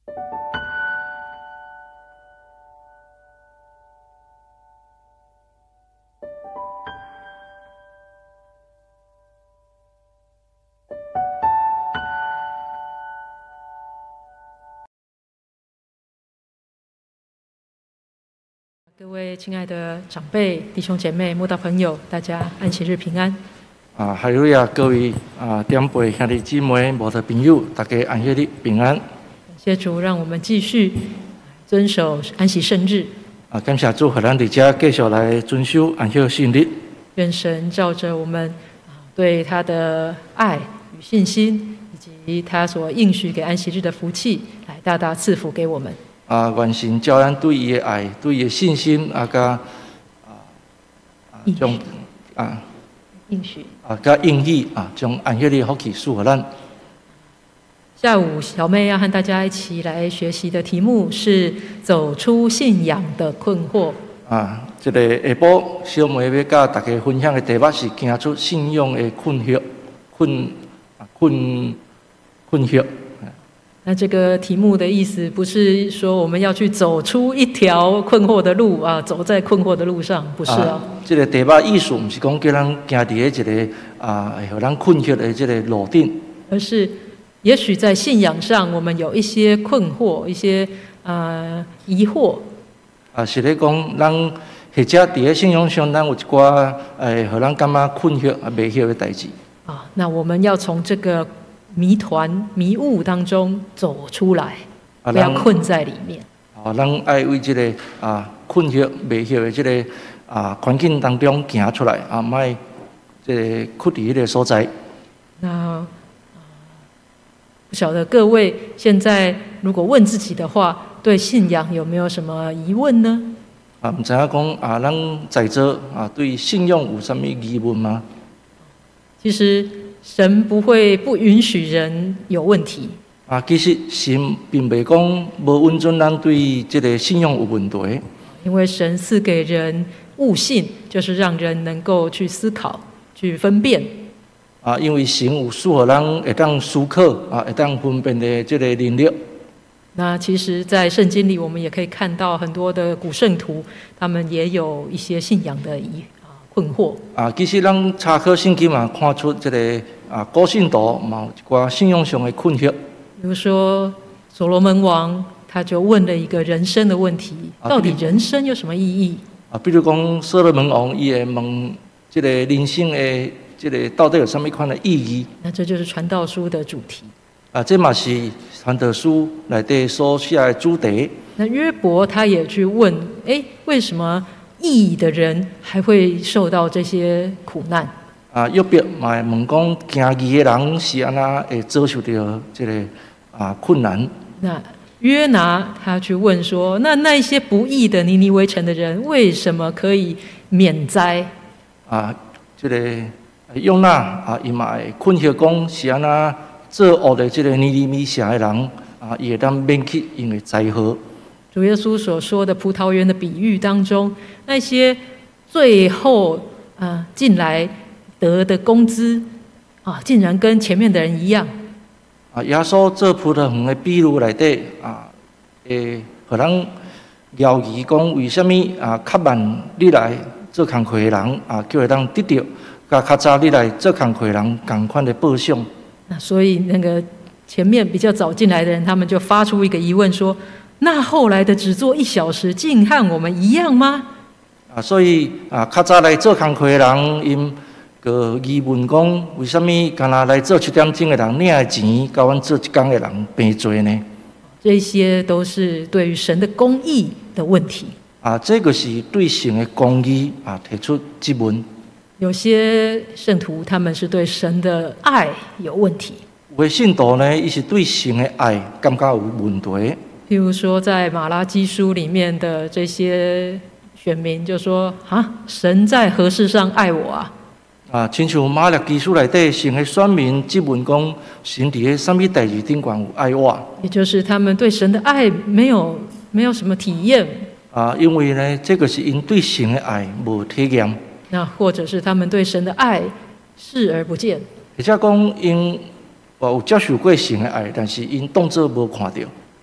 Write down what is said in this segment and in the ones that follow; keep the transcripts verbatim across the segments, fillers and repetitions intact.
各位亲爱的长辈、弟兄姐妹、慕道朋友，大家安息日平安。 啊，还有呀，各位啊，长辈、兄弟姊妹、慕道朋友，大家安息日平安。 感谢主，让我们继续遵守安息圣日。 啊，感谢主，和咱伫遮继续来遵守安息圣日。 愿神照着我们对他的爱与信心，以及他所应许给安息日的福气，来大大赐福给我们。 啊，愿神照咱对伊的爱、对伊的信心，啊，甲啊啊，将啊应许啊，甲应许啊，将安息日福气赐予咱。 下午，小妹要和大家一起来学习的题目是“走出信仰的困惑”。 啊，这个下晡，小妹要甲大家分享的题目是“行出信仰的困惑”，困啊困困惑。 那这个题目的意思不是说我们要去走出一条困惑的路啊，走在困惑的路上，不是啊。 啊这个题目意思不是讲叫咱行伫咧一个啊，互咱困惑的这个路顶， 而是也许在信仰上我们有一些困惑、一些呃疑惑。 啊，是咧讲咱或者伫咧信仰上，咱有一寡诶，互咱感觉困惑啊、未晓的代志。 啊，那我们要从这个谜团、迷雾当中走出来，不要困在里面。 啊，咱爱为这个啊困惑、未晓的这个啊环境当中行出来，啊，莫这个困伫迄个所在。 那、呃、不晓得各位现在如果问自己的话，对信仰有没有什么疑问呢？ 啊，唔知影讲啊，咱在座啊对信仰有啥物疑问吗？ 其实神不会不允许人有问题啊，其实神并未讲无允准咱对这个信仰有问题， 因为神赐给人悟性，就是让人能够去思考、去分辨。 啊，因为神有赐予咱会当思考啊，会当分辨的这个能力。 那其实，在圣经里，我们也可以看到很多的古圣徒，他们也有一些信仰的疑啊困惑。 啊，其实咱查考圣经嘛，看出这个啊古信徒嘛有一寡信仰上的困惑。 比如说，所罗门王他就问了一个人生的问题：到底人生有什么意义？ 啊，比如讲所罗门王，伊会问这个人生的这个到底有什么款的意义？ 那这就是传道书的主题。 啊，这嘛是传道书内底所写的主题。 那约伯他也去问：哎，为什么义的人还会受到这些苦难？ 啊，约伯嘛会问讲，行义的人是安那会遭受到这个啊困难？ 那约拿他去问说：那那一些不义的尼尼微城的人，为什么可以免灾？ 啊，这个约拿啊，伊嘛会困惑讲是安那做恶的这个尼尼微城的人啊，伊会当免去因为灾祸。 主耶稣所说的葡萄园的比喻当中，那些最后啊进来得的工资啊，竟然跟前面的人一样。 啊，耶稣做葡萄园的比喻内底啊，诶，互咱怀疑讲为什么啊，较慢你来做工课的人啊，就会当得到，甲较早你来做工课的人同款的报赏。 那所以那个前面比较早进来的人，他们就发出一个疑问说：那后来的只做一小时，竟和我们一样吗？ 啊，所以啊，较早来做工课的人，因个疑问讲，为什么干那来做七点钟的人领的钱，甲阮做一工的人平多呢？ 这些都是对于神的公义的问题。 啊，这个是对神的公义啊提出质问。 有些圣徒他们是对神的爱有问题。 有的信徒呢，伊是对神的爱感觉有问题。 譬如说，在马拉基书里面的这些选民就说：啊，神在何事上爱我啊？ 啊，亲像马拉基书内底神的选民质问讲，神伫咧什么代志顶管有爱我？ 也就是他们对神的爱没有没有什么体验。 啊，因为呢，这个是因对神的爱无体验。 那或者是他们对神的爱视而不见。 或者讲因有接受过神的爱，但是因当作无看到。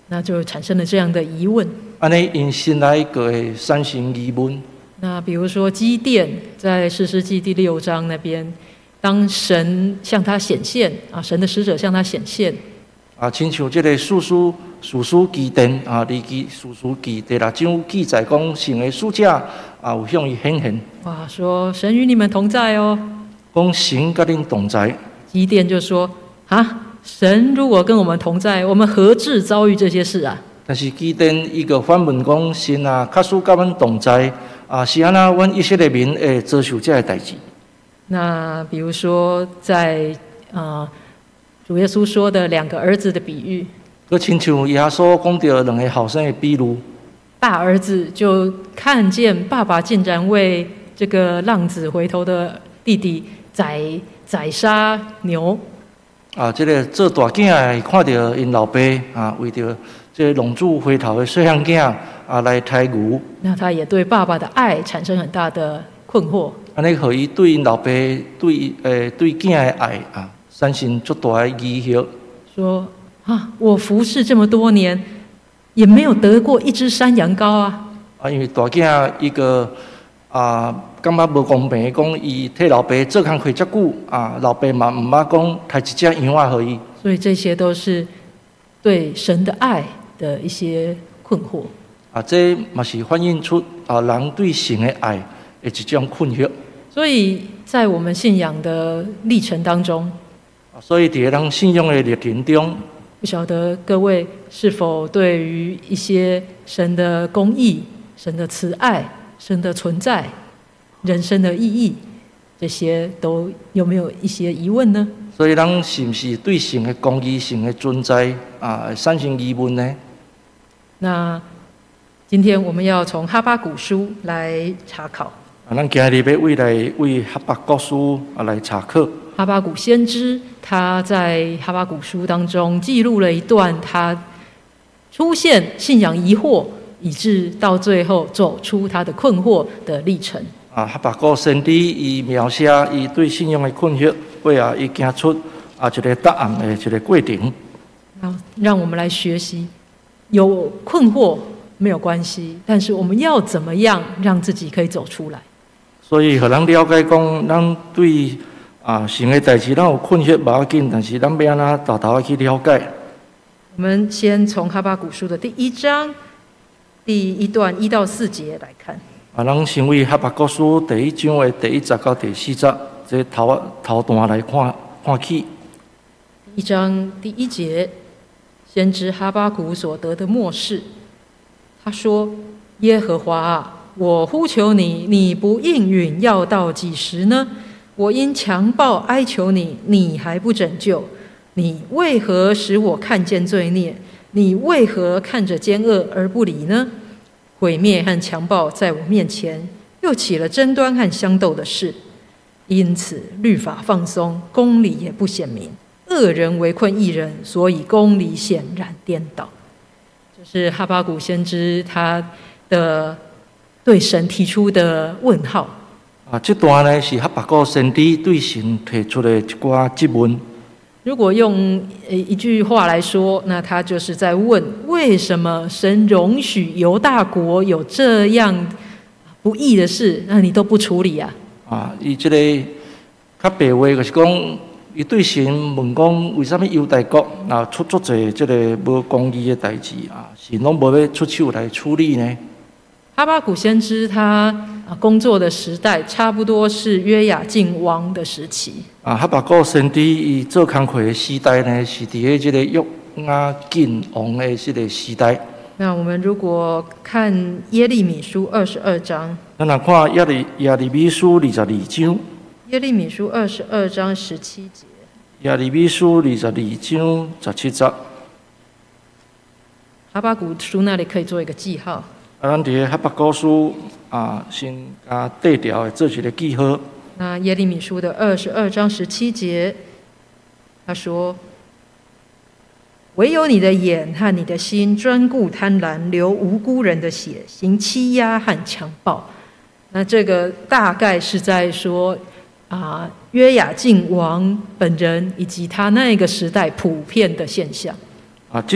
那就产生了这样的疑问。 安尼因心内个会产生疑问。 那比如说基甸在士师记第六章那边，当神向他显现啊，神的使者向他显现啊，亲像这个士师士师基甸啊，利记士师记第六章记载讲，神的使者啊有向伊显现。 哇，说神与你们同在哦。 讲神甲恁同在。 基甸就说啊，神如果跟我们同在，我们何至遭遇这些事啊？ 但是基甸伊个反问讲，神啊，假使甲阮同在。啊，是安那，阮以色列民会遭受这个代志。 那比如说在，在啊主耶稣说的两个儿子的比喻， 佮亲像耶稣讲到两个后生的比喻， 大儿子就看见爸爸竟然为这个浪子回头的弟弟宰宰杀牛。 啊，这个做大囝的看到因老爸啊，为着这个浪子回头的细汉囝。啊，来抬牛， 那他也对爸爸的爱产生很大的困惑。 安尼，互伊对因老爸对诶对囝的爱啊，产生足大的疑惑。 说啊，我服侍这么多年，也没有得过一只山羊羔啊。 啊，因为大囝伊个啊，感觉无公平，讲伊替老爸做工亏遮久啊，老爸嘛毋捌讲抬一只羊仔互伊。 所以这些都是对神的爱的一些困惑。 啊，这嘛是反映出啊人对神的爱的一种困惑。 所以在我们信仰的历程当中， 所以在咱信仰的历程中， 不晓得各位是否对于一些神的公义、神的慈爱、神的存在、人生的意义，这些都有没有一些疑问呢？ 所以咱是不是对神的公义、神的存在啊产生疑问呢？ 那今天我们要从哈巴谷书来查考。 啊，咱今日要为来为哈巴谷书啊来查考。 哈巴谷先知他在哈巴谷书当中记录了一段他出现信仰疑惑，以致到最后走出他的困惑的历程。 啊，哈巴谷先知伊描写伊对信仰的困惑，为啊伊行出啊一个答案的一个过程。 好，让我们来学习，有困惑没有关系，但是我们要怎么样让自己可以走出来？ 所以，互咱了解讲，咱对啊神的代志，咱有困惑无要紧，但是咱要安怎偷偷去了解。 我们先从哈巴谷书的第一章第一段一到四节来看。 啊，咱先为哈巴谷书第一章的第一节到第四节，这头头段来看看起。 第一章第一节，先知哈巴谷所得的默示。他说：“耶和华啊，我呼求你，你不应允，要到几时呢？我因强暴哀求你，你还不拯救。你为何使我看见罪孽？你为何看着奸恶而不理呢？毁灭和强暴在我面前，又起了争端和相斗的事。因此律法放松，公理也不显明。恶人围困义人，所以公理显然颠倒。”这是哈巴谷先知他的对神提出的问号。 啊，这段呢是哈巴谷先知对神提出的一寡质问。 如果用一句话来说，那他就是在问：为什么神容许犹大国有这样不义的事，那你都不处理啊？ 啊，伊这个较白话就是讲。伊对神问讲，为什么犹大国啊出足侪即个无公义的代志啊？神拢无要出手来处理呢？ 哈巴谷先知他工作的时代，差不多是约雅敬王的时期。啊， 哈巴谷先知伊做工课的时代呢，是伫咧即个约雅敬王的即个时代。 那我们如果看耶利米书二十二章， 咱来看耶利耶利米书二十二章。 耶利米书二十二章十七节。 耶利米书二十二章十七节。 哈巴谷书那里可以做一个记号。 啊，咱伫个哈巴谷书啊，先啊对调的做一个记号。 那耶利米书的二十二章十七节，他说：“唯有你的眼和你的心专顾贪婪，流无辜人的血，行欺压和强暴。”那这个大概是在说。啊，约雅敬王本人以及他那个时代普遍的现象。 啊，这则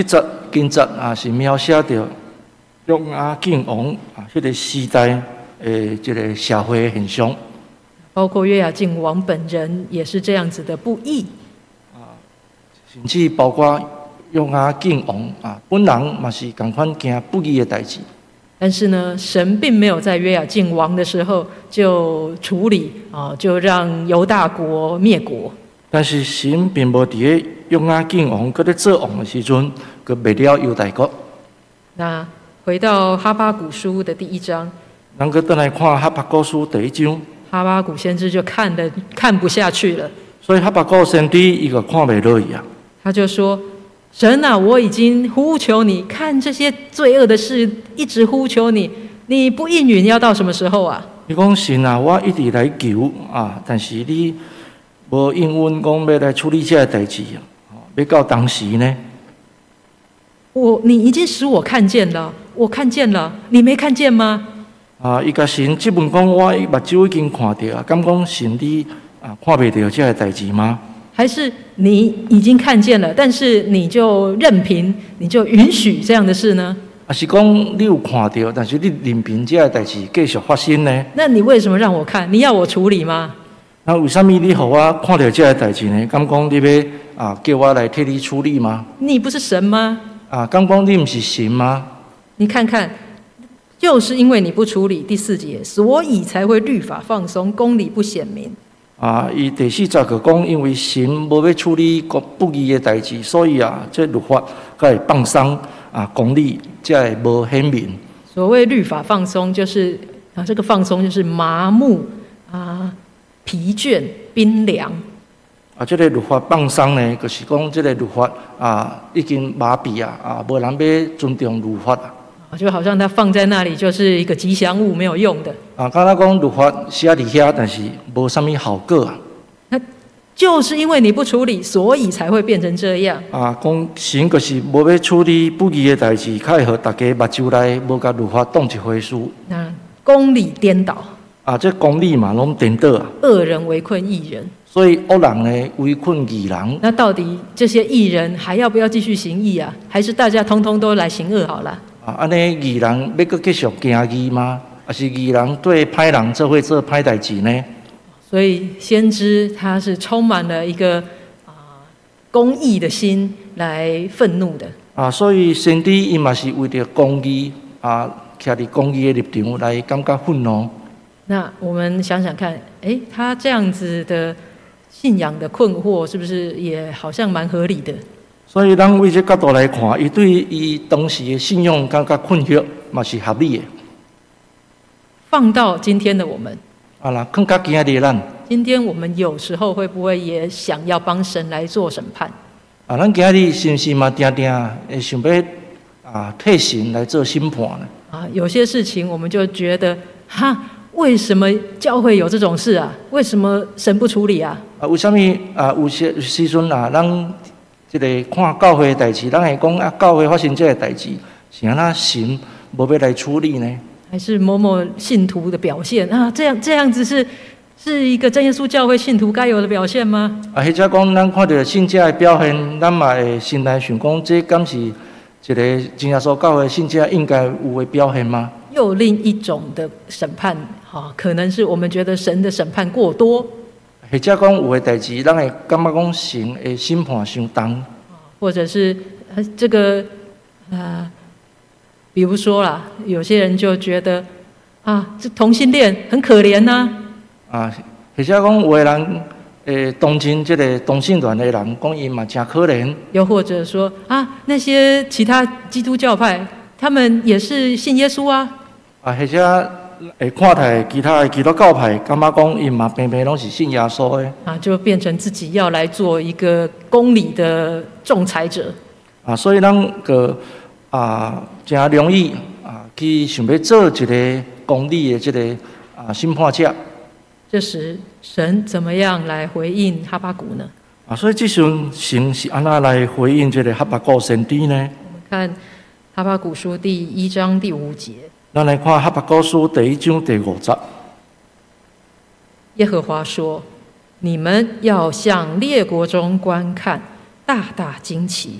经节啊，是描写着约雅敬王啊，迄个时代诶，即个社会现象。 包括约雅敬王本人也是这样子的不义啊，甚至包括约雅敬王啊，本人嘛是同款行不义的代志。 但是呢，神并没有在约雅敬王的时候就处理啊，就让犹大国灭国。 但是神并无伫个约雅敬王搁咧做王的时阵，佮灭了犹大国。 那回到哈巴谷书的第一章， 咱佮倒来看哈巴谷书第一章， 哈巴谷先知就看得看不下去了， 所以哈巴谷先知伊个看袂落去啊， 他就说：“神啊，我已经呼求你，看这些罪恶的事，一直呼求你，你不应允，要到什么时候啊？” 你讲神啊，我一直来求啊，但是你无应允讲要来处理这个代志啊，要到当时呢？ 我你已经使我看见了，我看见了，你没看见吗？ 啊，伊甲神即问讲，我目睭已经看到啊，敢讲神你啊看袂到这个代志吗？ 还是你已经看见了，但是你就任凭，你就允许这样的事呢？ 啊，是讲你有看到，但是你任凭这个代志继续发生呢？ 那你为什么让我看？你要我处理吗？ 那为什么你互我看到这个代志呢？敢讲你要啊叫我来替你处理吗？ 你不是神吗？ 啊，敢讲你不是神吗？ 你看看，就是因为你不处理第四节，所以才会律法放松，公理不显明。 啊，伊第四节就讲，因为神无要处理国不义的代志，所以啊，这律法才会放松啊，公理才会无显明。 所谓律法放松，就是啊，这个放松就是麻木啊、疲倦、冰凉。 啊，这个律法放松呢，就是讲这个律法啊，已经麻痹啊，啊，无人要尊重律法啊。 就好像它放在那里就是一个吉祥物，没有用的。 啊，刚才讲律法写伫遐，但是无啥物效果啊。 那就是因为你不处理，所以才会变成这样。 啊，讲神就是无要处理不义的代志，较会互大家目睭内无甲律法当一回事。 那公理颠倒。 啊，这公理嘛，拢颠倒啊。 恶人围困义人。 所以恶人呢围困义人。 那到底这些义人还要不要继续行义啊？还是大家通通都来行恶好了？ 啊，安尼义人要搁继续行义吗？还是义人对歹人做伙做歹代志呢？ 所以先知他是充满了一个啊公义的心来愤怒的。 啊，所以先知伊嘛是为着公义啊，徛伫公义的立场来感觉愤怒。 那我们想想看，哎，他这样子的信仰的困惑，是不是也好像蛮合理的？ 所以，咱为这角度来看，伊对伊当时的信仰感觉困惑，嘛是合理的。 放到今天的我们， 啊啦，更加今日咱， 今天我们有时候会不会也想要帮神来做审判？ 啊，咱今日是不是嘛定定会想要啊替神来做审判呢？ 啊，有些事情我们就觉得，哈，为什么教会有这种事啊？为什么神不处理啊？ 啊，为什么啊？有些时阵啊，咱这个看教会的代志，咱会讲啊，教会发生这个代志，是安那神无要来处理呢？ 还是某某信徒的表现啊？这样这样子是是一个真耶稣教会信徒该有的表现吗？ 啊，或者讲咱看到信者的表现，咱嘛会心内想讲，这敢是一个真耶稣教会信者应该有的表现吗？ 又另一种的审判，哈，可能是我们觉得神的审判过多， 或者讲有的代志，咱会感觉讲神的审判伤重， 或者是呃这个呃，比如说啦，有些人就觉得啊，这同性恋很可怜呐、 啊，啊，或者讲有的人诶同情这个同性恋的人，讲伊嘛真可怜， 又或者说啊，那些其他基督教派，他们也是信耶稣啊。 啊，或者会看待其他的基督教派，感觉讲伊嘛偏偏拢是信耶稣的， 啊，就变成自己要来做一个公理的仲裁者。 啊，所以咱个啊真容易啊去想要做一个公理的这个啊审判者。 这时神怎么样来回应哈巴谷呢？ 啊，所以这时阵神是安那来回应这个哈巴谷先知呢？ 我们看哈巴谷书第一章第五节。 咱来看哈巴谷书第一章第五节。 耶和华说：“你们要向列国中观看，大大惊奇，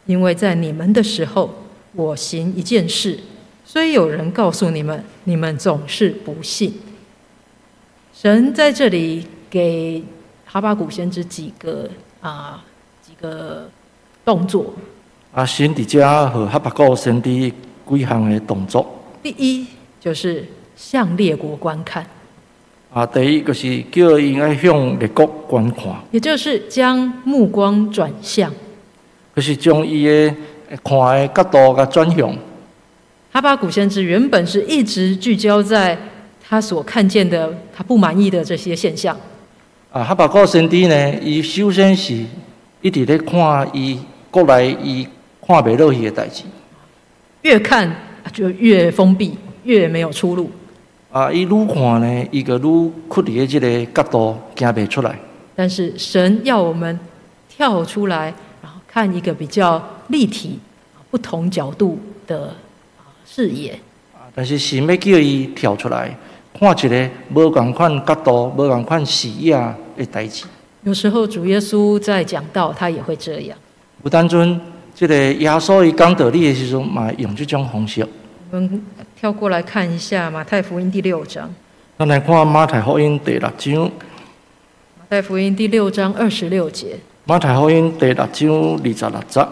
因为在你们的时候，我行一件事，虽有人告诉你们，你们总是不信。神在这里给哈巴谷先知几个啊几个动作。 啊，神伫遮和哈巴谷先知几项的动作。 第一就是向列国观看。 啊，第一就是叫因爱向列国观看， 也就是将目光转向， 就是将伊的看的角度甲转向。 哈巴谷先知原本是一直聚焦在他所看见的他不满意的这些现象。 啊，哈巴谷先知呢，伊首先是一直咧看伊国内伊看袂落去的代志， 越看就越封闭，越没有出路。 啊，伊愈看呢，伊就愈屈离的这个角度行袂出来。 但是神要我们跳出来，然后看一个比较立体、不同角度的视野。 啊，但是神要叫伊跳出来，看一个无共款角度、无共款视野的代志。 有时候主耶稣在讲道，他也会这样。 有当阵，这个耶稣伊讲道理的时阵，嘛用这种方式。 我们跳过来看一下马太福音第六章。 咱来看马太福音第六章。 马太福音第六章二十六节。 马太福音第六章二十六节。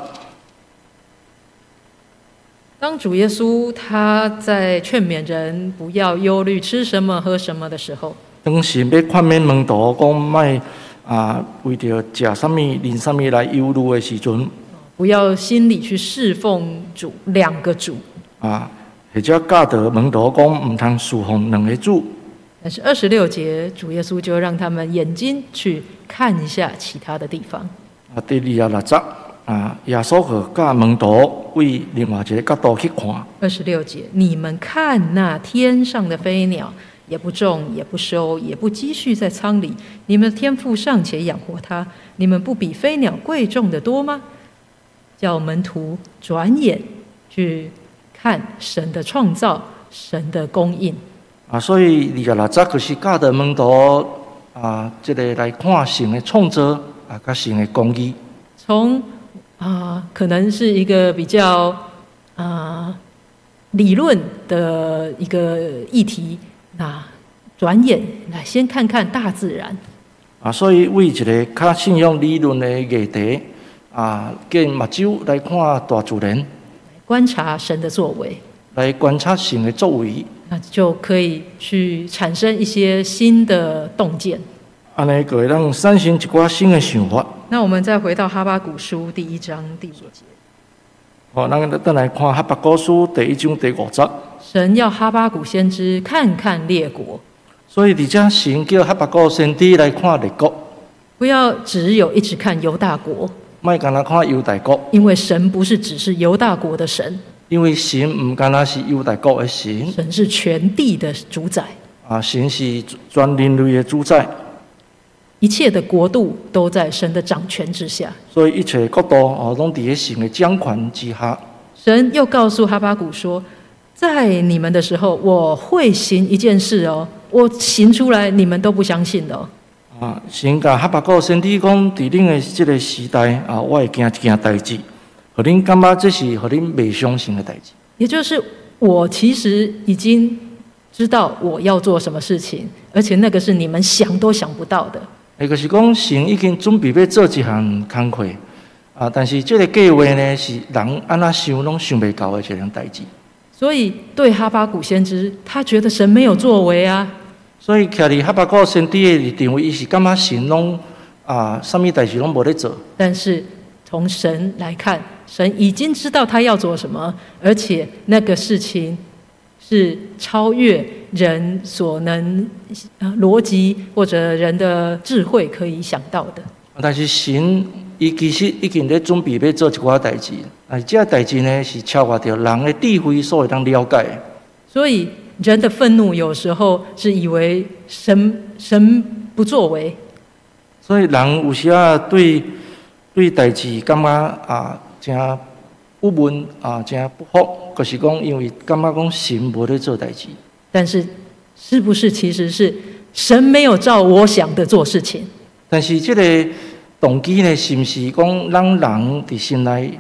当主耶稣他在劝勉人不要忧虑吃什么喝什么的时候， 当时要劝勉门徒讲卖啊，为着食什么、啉什么来忧虑的时阵， 不要心里去侍奉主两个主啊。或者教导门徒讲，唔通侍奉两个主。 但是二十六节，主耶稣就让他们眼睛去看一下其他的地方。 啊，第二十六节啊，耶稣和教门徒为另外一个角度去看。 二十六节，你们看那天上的飞鸟，也不种，也不收，也不积蓄在仓里，你们的天父尚且养活它，你们不比飞鸟贵重的多吗？叫门徒转眼去看神的创造，神的供应啊，所以二十六节就是教导门徒啊，这个来看神的创造啊，甲神的公义。 从啊，可能是一个比较啊理论的一个议题，那转眼来先看看大自然啊，所以为一个较信仰理论的议题啊，跟目睭来看大自然。 观察神的作为， 来观察神的作为， 那就可以去产生一些新的洞见。 安尼就会让产生一寡新的想法。 那我们再回到哈巴谷书第一章第五节。 好，咱再来看哈巴谷书第一章第五节。 神要哈巴谷先知看看列国， 所以伫遮神叫哈巴谷先知来看列国， 不要只有一直看犹大国。 莫干那看犹大国， 因为神不是只是犹大国的神， 因为神唔干那是犹大国的神， 神是全地的主宰啊，神是全人类的主宰， 一切的国度都在神的掌权之下， 所以一切国度哦，拢伫神的掌权之下。 神又告诉哈巴谷说，在你们的时候，我会行一件事哦，我行出来，你们都不相信的哦。 啊，神甲哈巴谷先知讲，伫恁的这个时代啊，我会行一件代志，互恁感觉这是互恁未相信的代志。 也就是我其实已经知道我要做什么事情，而且那个是你们想都想不到的。 也就是讲，神已经准备要做一项工课啊，但是这个计划呢，是人安怎想拢想袂到的一项代志。 所以对哈巴谷先知，他觉得神没有作为啊。 所以，徛伫哈巴谷先知的立场，伊是感觉神拢啊，啥物代志拢无咧做。 但是从神来看，神已经知道他要做什么，而且那个事情是超越人所能呃逻辑或者人的智慧可以想到的。 但是神伊其实已经咧准备要做一寡代志，啊，这个代志呢是超越着人的智慧所会当了解的。 所以人的愤怒有时候是以为神神不作为， 所以人有时啊对对代志感觉啊真郁闷啊，真不服，就是讲因为感觉讲神无咧做代志。 但是是不是其实是神没有照我想的做事情？ 但是这个动机呢，是不是讲咱人伫心内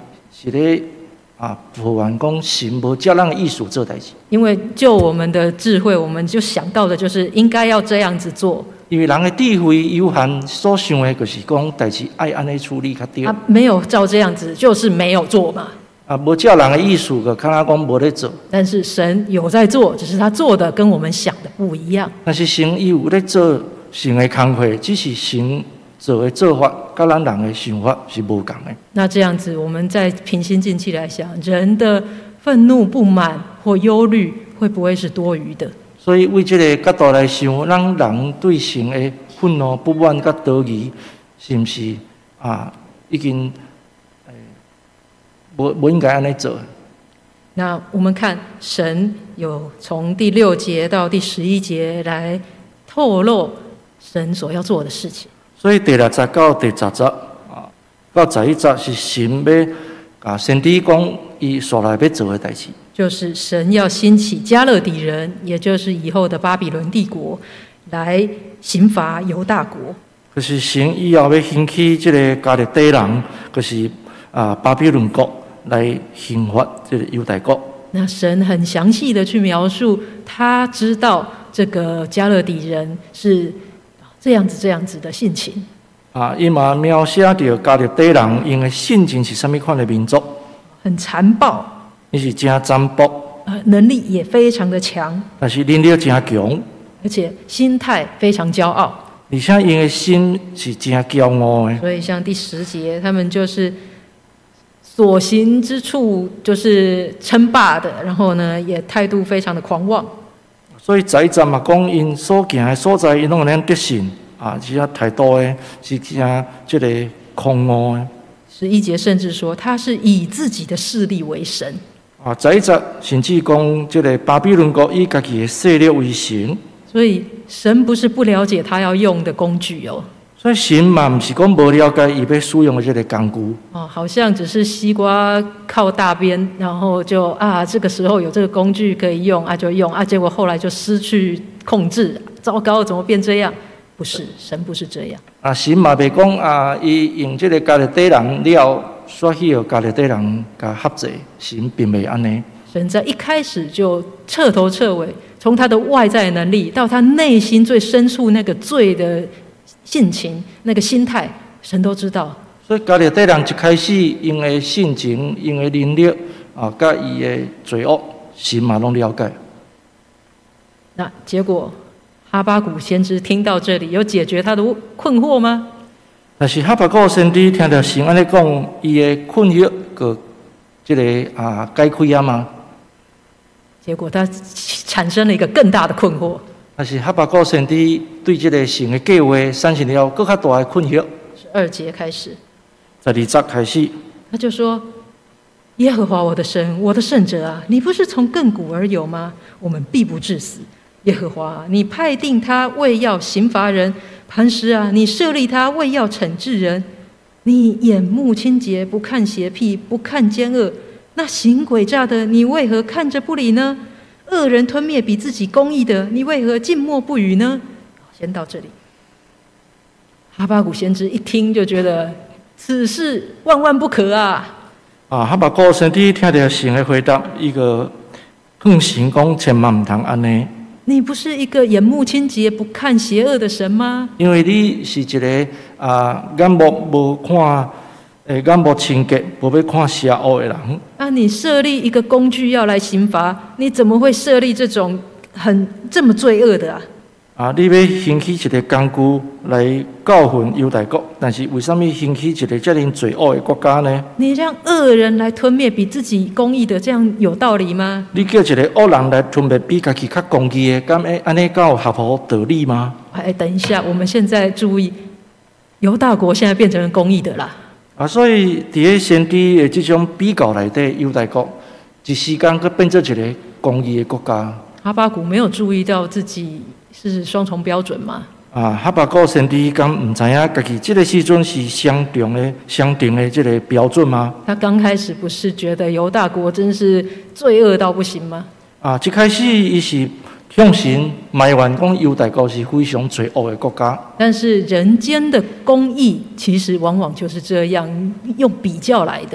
是咧啊，普完讲神无照咱的意思做代志。 因为就我们的智慧，我们就想到的就是应该要这样子做。 因为人的智慧有限，所想的就是讲代志爱安尼处理较对。 啊，没有照这样子，就是没有做嘛。 啊，无照人的意思，就看他讲无咧做。 但是神有在做，只是他做的跟我们想的不一样。 但是神伊有咧做神的工课，只是神做的做法，跟咱人的想法是无共的。 那这样子，我们再平心静气来想，人的愤怒、不满或忧虑，会不会是多余的？ 所以为这个角度来想，咱人对神的愤怒、不满、甲多疑，是不是啊？已经诶，无无应该安尼做。 那我们看神有从第六节到第十一节来透露神所要做的事情。 所以第六节到第十节啊，到十一节是神要甲先知讲伊所来要做的代志。 就是神要兴起加勒底人，也就是以后的巴比伦帝国，来刑罚犹大国。 可是神以后要兴起这个加勒底人，就是啊巴比伦国来刑罚这个犹大国。 那神很详细的去描述，他知道这个加勒底人是这样子这样子的性情。 啊，伊嘛描写到加勒底人因的性情是什么款的民族？ 很残暴。 伊是真残暴， 呃，能力也非常的强， 但是能力真强， 而且心态非常骄傲， 而且因的心是真骄傲的。 所以像第十节，他们就是所行之处就是称霸的，然后呢，也态度非常的狂妄。 所以十一节嘛，讲因所行的所在，因拢能得胜啊，是啊态度的，是真这个狂傲的。 十一节甚至说，他是以自己的势力为神。 啊，十一节甚至讲，这个巴比伦国以家己的势力为神。 所以神不是不了解他要用的工具哦。 所以神嘛，不是讲无了解伊要使用的这个工具。 哦，好像只是西瓜靠大边，然后就啊，这个时候有这个工具可以用啊，就用啊，结果后来就失去控制，糟糕，怎么变这样？不是，神不是这样。 啊，神嘛袂讲啊，伊用这个加勒底人了。说起有加勒底人甲合作，神并未安尼。 神在一开始就彻头彻尾，从他的外在能力到他内心最深处那个罪的性情、那个心态，神都知道。 所以加勒底人一开始因的性情、因的能力啊，甲伊的罪恶，神嘛拢了解。 那结果哈巴谷先知听到这里，有解决他的困惑吗？ 但是哈巴谷先知听到神安尼讲，伊的困扰个这个啊解开啊嘛。 结果他产生了一个更大的困惑。 但是哈巴谷先知对这个神的计划产生了更较大的困扰。 十二节开始， 十二节开始， 他就说：“耶和华我的神，我的圣者啊，你不是从亘古而有吗？我们必不致死。耶和华，你派定他为要刑罚人。磐石啊，你设立他为要惩治人。你眼目清洁，不看邪僻，不看奸恶。那行诡诈的，你为何看着不理呢？恶人吞灭比自己公义的，你为何静默不语呢？”先到这里。哈巴谷先知一听就觉得此事万万不可啊！ 啊，哈巴谷先知听到神的回答，伊个劝神讲，千万唔通安尼。 你不是一个眼目清洁、不看邪恶的神吗？ 因为你是一个啊，眼目无看，诶，眼目清洁，无要看邪恶的人。 啊，你设立一个工具要来刑罚，你怎么会设立这种很这么罪恶的啊？ 啊，你要兴起一个工具来教训犹大国，但是为什么兴起一个这样罪恶的国家呢？ 你让恶人来吞灭比自己公义的，这样有道理吗？ 你叫一个恶人来吞灭比家己较公义的，敢会安尼有合乎道理吗？ 哎，等一下，我们现在注意，犹大国现在变成公义的啦。 啊，所以伫个先知的这种比较内底，犹大国一时间佫变做一个公义的国家。 哈巴谷没有注意到自己是双重标准吗？ 啊，哈巴谷先知敢唔知影家己这个时阵是相同的、相定的这个标准吗？ 他刚开始不是觉得犹大国真是罪恶到不行吗？ 啊，一开始伊是向神埋怨讲犹大国是非常罪恶的国家。 但是人间的公义其实往往就是这样用比较来的。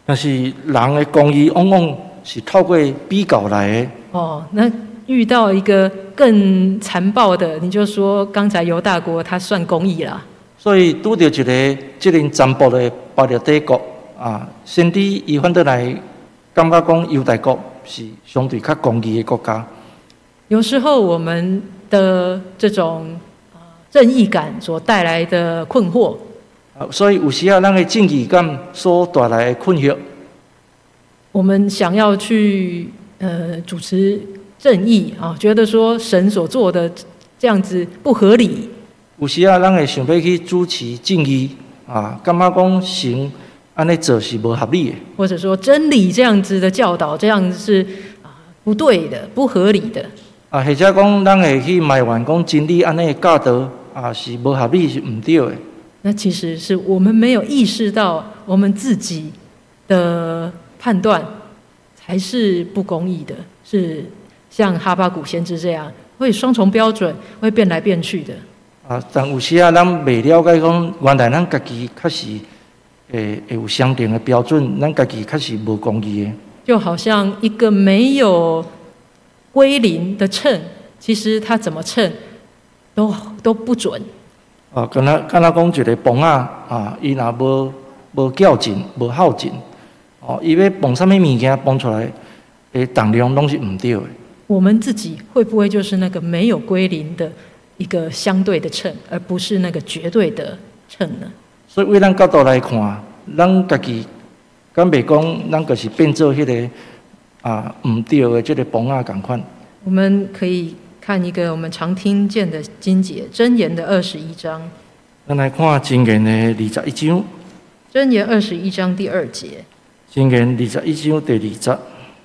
但是人的公义往往是透过比较来的。 哦，那遇到一个更残暴的，你就说刚才犹大国他算公义啦。 所以拄到一个即个占卜的巴勒帝国啊，先知伊反倒来感觉讲犹大国是相对较公义的国家。 有时候我们的这种正义感所带来的困惑， 所以有时啊，咱的正义感所带来的困惑， 我们想要去呃主持正义啊，觉得说神所做的这样子不合理。 有时啊，咱会想要去主持正义啊，感觉讲神安尼做是无合理的， 或者说真理这样子的教导，这样是啊不对的、不合理的。 啊，或者讲咱会去埋怨讲真理安尼的教导啊是无合理，是毋对的。 那其实是我们没有意识到我们自己的判断才是不公义的，是像哈巴谷先知这样会双重标准，会变来变去的。 啊，但有时啊，咱未了解讲，原来咱家己确实会会有相同的标准，咱家己确实无公义的。 就好像一个没有归零的秤，其实它怎么称都都不准。 啊，敢若敢若讲一个磅啊，啊，伊若无无校正、无校正，哦，伊要磅啥物物件磅出来，诶，重量拢是毋对的。 我们自己会不会就是那个没有归零的一个相对的秤，而不是那个绝对的秤呢？ 所以，为咱角度来看，咱家己敢袂讲，咱就是变做迄、那个啊毋对的即个磅啊共款。 我们可以看一个我们常听见的经节，箴言的二十一章。 咱来看箴言的二十一章。 箴言二十一章第二节。 箴言二十一章第二节。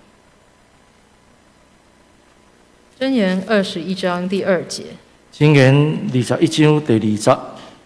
箴言二十一章第二节。 箴言二十一章第二节。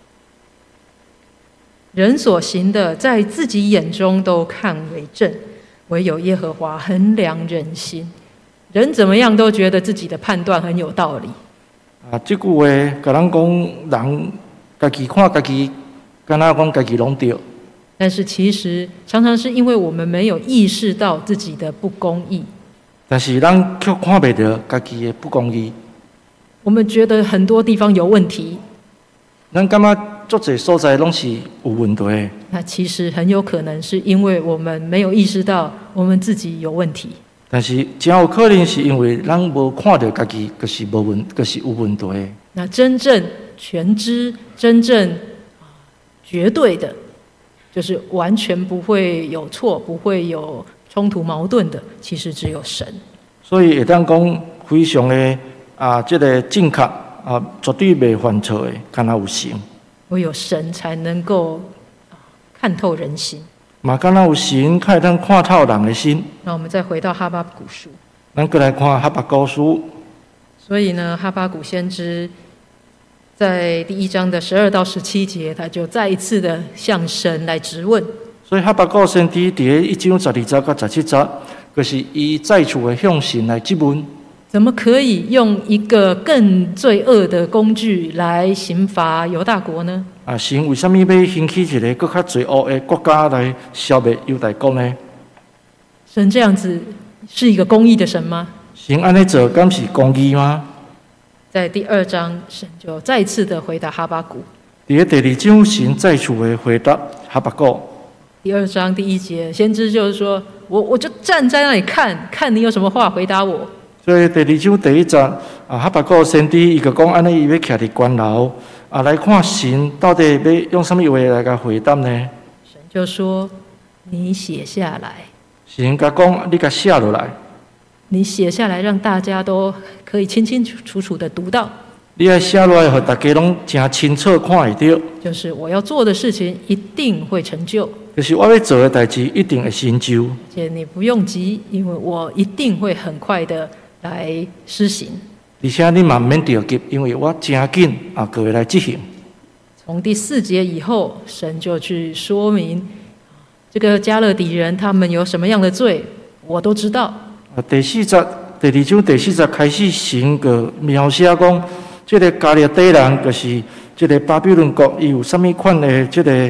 人所行的，在自己眼中都看为正，唯有耶和华衡量人心。人怎么样都觉得自己的判断很有道理。 啊，这句话甲咱讲，人家己看家己，敢若讲家己拢对。 但是其实常常是因为我们没有意识到自己的不公义。 但是咱却看袂到家己的不公义。 我们觉得很多地方有问题。 咱感觉足侪所在拢是有问题的。 那其实很有可能是因为我们没有意识到我们自己有问题。 但是真有可能是因为咱无看到家己，就是无问，就是有问题的。 那真正全知、真正绝对的，就是完全不会有错、不会有冲突矛盾的，其实只有神。 所以会当讲非常的啊，这个正确啊，绝对袂犯错的，敢若有神。 唯有神才能够看透人心。 嘛，敢若有神，才会当看透人的心。 那我们再回到哈巴谷书， 咱过来看哈巴谷书。 所以呢，哈巴谷先知在第一章的十二到十七节，他就再一次的向神来质问。 所以哈巴谷先知伫一章十二节到十七节，就是伊再次的向神来质问。 怎么可以用一个更罪恶的工具来刑罚犹大国呢？ 啊，神为什么要兴起一个更较罪恶的国家来消灭犹大国呢？ 神这样子是一个公义的神吗？ 神安尼做，敢是公义吗？ 在第二章，神就再次的回答哈巴谷。 伫第二章，神再次的回答哈巴谷。 第二章第一节，先知就是说：“我我就站在那里看，看你有什么话回答我。” 所以第二章第一节，啊，哈巴谷先知伊就讲安尼，伊要徛伫关牢，啊，来看神到底要用什么话来甲回答呢？ 神就说：“你写下来。” 神甲讲：“你甲写落来。” 你写下来，让大家都可以清清楚楚的读到。 你要写落来，让大家拢真清楚看会到。 就是我要做的事情一定会成就。 就是我要做的代志一定会成就。 而且你不用急，因为我一定会很快的来施行。 而且你嘛免着急，因为我真紧啊，各位来执行。 从第四节以后，神就去说明这个加勒底人他们有什么样的罪，我都知道。 啊，第四节第二章第四节开始，神个描写讲，这个加勒底人就是这个巴比伦国，伊有什么款的这个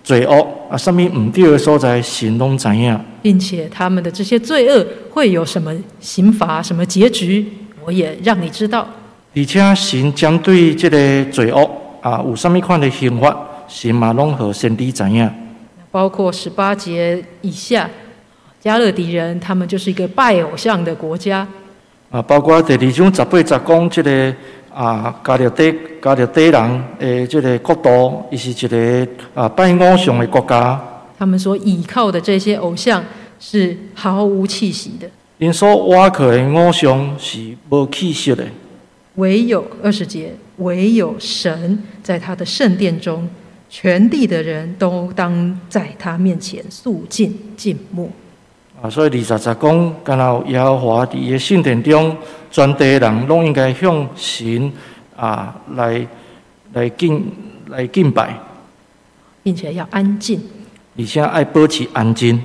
罪恶啊，什么唔对的所在，神拢知影， 并且他们的这些罪恶会有什么刑罚、什么结局，我也让你知道。 而且神针对这个罪恶啊，有什么款的刑罚，神嘛拢互先知知影。 包括十八节以下，加勒底人他们就是一个拜偶像的国家。 啊，包括第二章十八节讲这个啊，加勒底加勒底人诶，这个国度，伊是一个啊拜偶像的国家。 他们所倚靠的这些偶像是毫无气息的。 因所挖靠的偶像是无气息的。 唯有二十节，唯有神在他的圣殿中，全地的人都当在他面前肃静静默。 啊，所以二十节讲，敢若耶和华伫伊圣殿中，全地的人拢应该向神啊来来敬来敬拜， 并且要安静， 而且爱保持安静。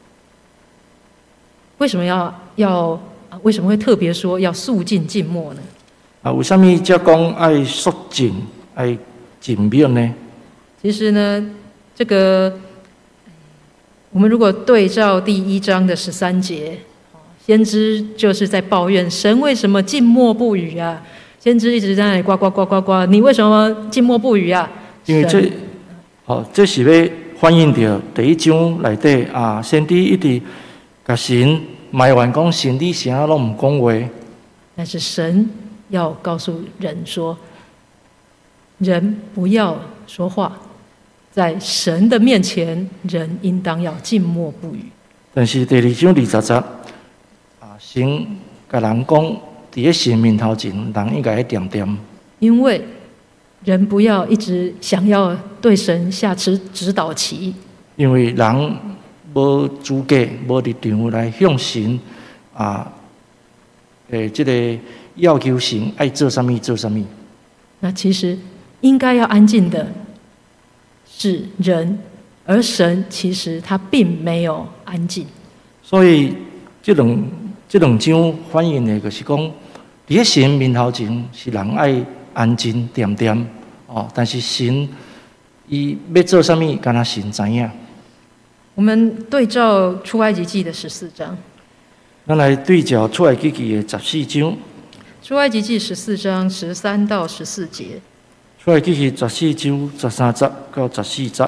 为什么要要？为什么会特别说要肃静静默呢？ 啊，为什么才讲爱肃静、爱静默呢？ 其实呢，这个我们如果对照第一章的十三节，先知就是在抱怨神为什么静默不语啊？先知一直在那里呱呱呱呱呱，你为什么静默不语啊？ 因为这，哦，这是要反映到第一章内底啊，先知一直甲神埋怨讲神你啥拢唔讲话， 但是神要告诉人说，人不要说话，在神的面前，人应当要静默不语。 但是第二章二十节啊，神甲人讲，伫咧神面头前，人应该要点点。 因为人不要一直想要对神下指指导棋， 因为人无资格、无立场来向神啊，诶，这个要求神爱做什么做什么。 那其实应该要安静的是人，而神其实他并没有安静。 所以这两这两章反映的就是讲，伫咧神面头前是人爱安静点点哦，但是神伊要做什么，敢若神知影。 我们对照出埃及记的十四章， 咱来对照出埃及记的十四章。 出埃及记十四章十三到十四节。 出埃及记十四章十三节到十四节。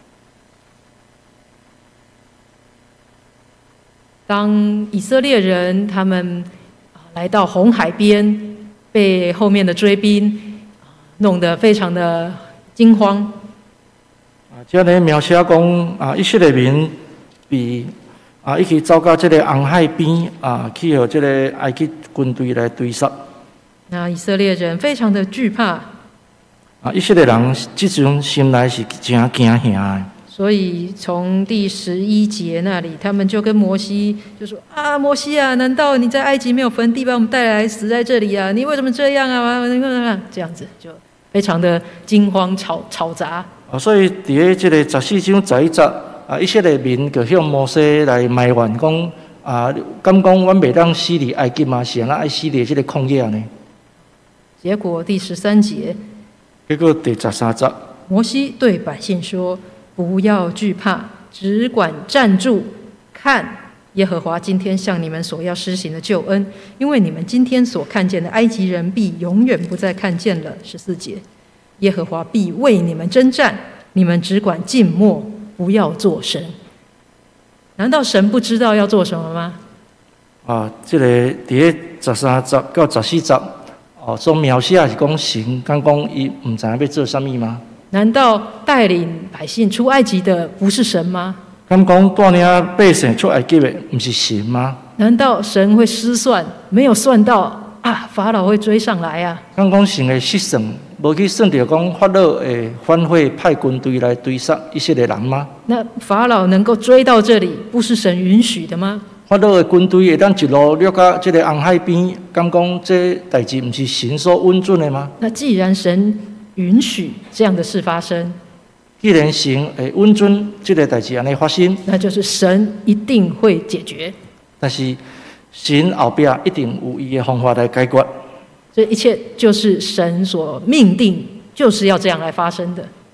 当以色列人他们来到红海边，被后面的追兵弄得非常的惊慌。 啊，这里描写讲啊，以色列民被啊一起走到这个红海边啊，去和这个埃及军队来对杀。 那以色列人非常的惧怕。 啊，以色列人这种心内是真惊吓的。 所以从第十一节那里，他们就跟摩西就说：“啊，摩西啊，难道你在埃及没有坟地，把我们带来死在这里啊？你为什么这样啊？这样子就非常的惊慌吵吵杂。” 啊，所以伫咧这个十四章十一节啊，以色列民就向摩西来埋怨讲啊，敢讲阮袂当死伫埃及吗？是安怎爱死伫这个旷野呢？ 结果第十三节， 结果第十三节， 摩西对百姓说：“不要惧怕，只管站住，看耶和华今天向你们所要施行的救恩，因为你们今天所看见的埃及人必永远不再看见了。”十四节，耶和华必为你们征战，你们只管静默，不要作声。难道神不知道要做什么吗？ 啊，这个伫咧十三节到十四节，哦，所描写是讲神，敢讲伊唔知影要做什么吗？ 难道带领百姓出埃及的不是神吗？ 敢讲带领百姓出埃及的唔是神吗？ 难道神会失算，没有算到啊？法老会追上来啊？ 敢讲神会失算，无去算到讲法老会反悔派军队来追杀以色列人吗？ 那法老能够追到这里，不是神允许的吗？ 法老的军队会当一路掠到这个红海边，敢讲这代志唔是神所允准的吗？ 那既然神允许这样的事发生， 既然神会允准这个代志安尼发生， 那就是神一定会解决。 但是神后壁一定有伊的方法来解决。 这一切就是神所命定，就是要这样来发生的。